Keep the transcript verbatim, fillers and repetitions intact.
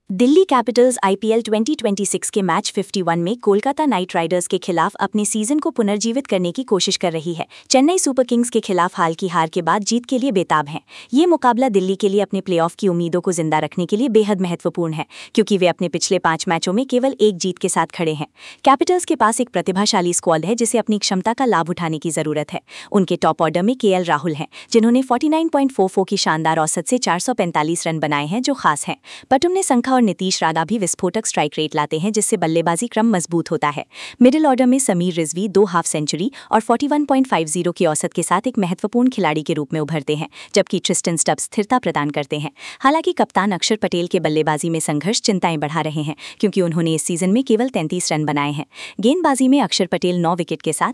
Delhi capitals IPL twenty twenty six के match इक्यावन में कोलकाता नाइट राइडर्स के खिलाफ अपने सीजन को पुनर्जीवित करने की कोशिश कर रही है। चेन्नई सुपर किंग्स के खिलाफ हाल की हार के बाद जीत के लिए बेताब हैं। ये मुकाबला दिल्ली के लिए अपने प्लेऑफ की उम्मीदों को जिंदा रखने के लिए बेहद महत्वपूर्ण है, क्योंकि वे अपने पिछले पांच मैचों में केवल एक जीत के साथ खड़े हैं। कैपिटल्स के पास एक प्रतिभाशाली स्क्वाड है जिसे अपनी क्षमता का लाभ उठाने की जरूरत है। उनके टॉप ऑर्डर में केएल राहुल हैं, जिन्होंने उनचास पॉइंट चार चार की शानदार औसत से चार सौ पैंतालीस रन बनाए हैं, जो खास हैं। पटुमने संखा और नीतीश राणा भी विस्फोटक स्ट्राइक रेट लाते हैं, जिससे बल्लेबाजी क्रम मजबूत होता है। मिडिल ऑर्डर में समीर रिजवी दो हाफ सेंचुरी और इकतालीस पॉइंट पचास की औसत के साथ एक महत्वपूर्ण खिलाड़ी के रूप में उभरते हैं, जबकि ट्रिस्टन स्टब्स स्थिरता प्रदान करते हैं। हालांकि कप्तान अक्षर पटेल के बल्लेबाजी में संघर्ष चिंताएं बढ़ा रहे हैं, क्योंकि उन्होंने इस सीजन में केवल तैंतीस रन बनाए हैं। गेंदबाजी में अक्षर पटेल नौ विकेट के साथ